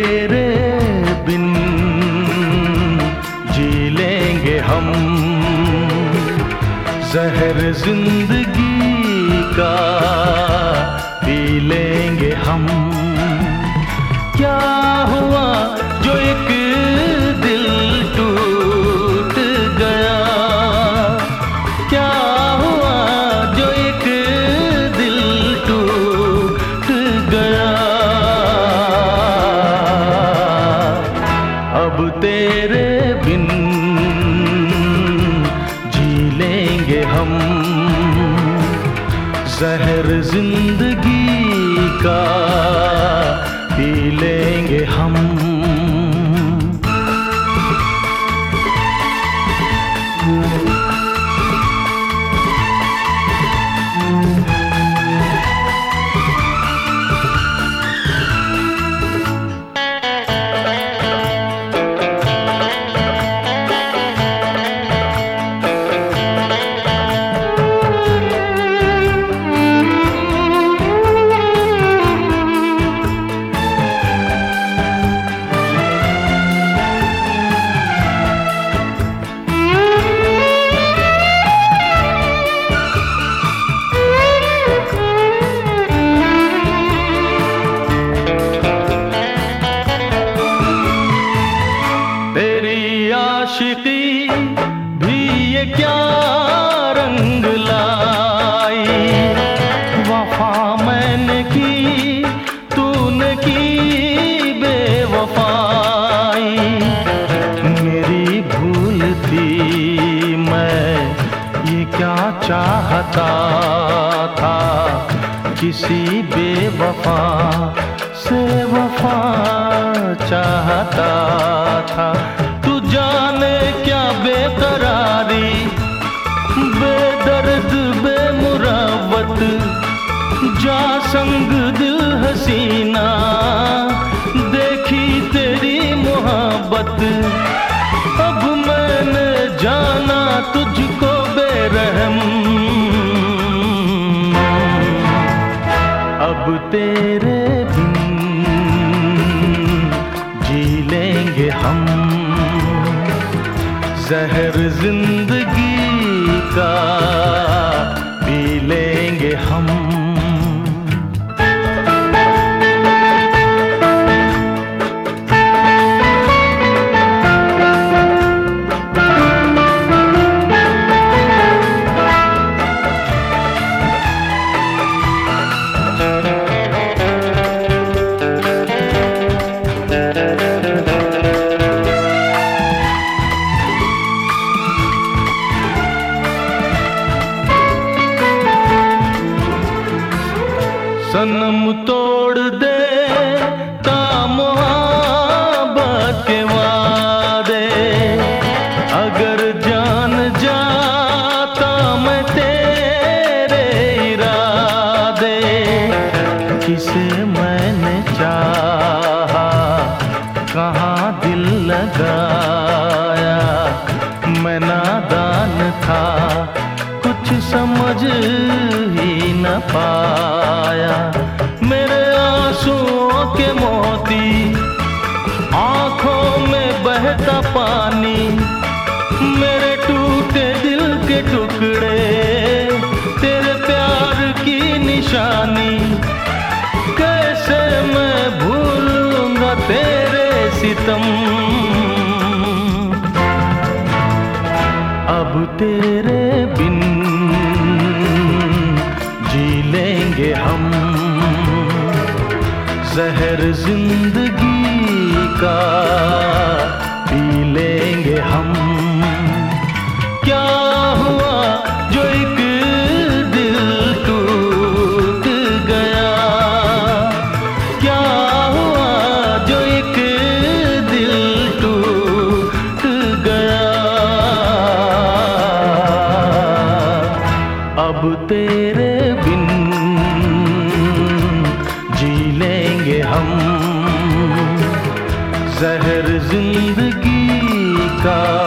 तेरे बिन जी लेंगे हम, जहर जिंदगी का पी लेंगे हम। क्या हुआ जो एक दिल टूट गया, क्या हुआ जो एक दिल टूट गया। अब तेरे बिन जी लेंगे हम, जहर जिंदगी का पी लेंगे हम। आशिकी भी ये क्या रंग लाई, वफा मैंने की तूने की बेवफाई। मेरी भूल थी, मैं ये क्या चाहता था, किसी बेवफा से वफा चाहता था। तू जाने क्या बेकरारी, बेदर्द बेमुरावत, जा संग दिल हसीना, देखी तेरी मोहब्बत। अब मैंने जाना तुझको बेरहम, अब तेरे बिन जी लेंगे हम, जहर जिंदगी का पी लेंगे हम। सनम तोड़ दे ता मोहब्बत के वादे, अगर जान जाता मैं तेरे इरादे। किसे मैंने चाहा, कहाँ दिल लगाया, मैं नादान था, कुछ समझ ही न पाया। मेरे आंसुओं के मोती, आंखों में बहता पानी, मेरे टूटे दिल के टुकड़े, तेरे प्यार की निशानी। कैसे मैं भूलूंगा तेरे सितम, अब तेरे बिन जी लेंगे हम, जहर जिंदगी का पी लेंगे हम। क्या हुआ जो एक दिल टूट गया, क्या हुआ जो एक दिल टूट गया। अब तेरे बिन जी लेंगे हम, जहर जिंदगी का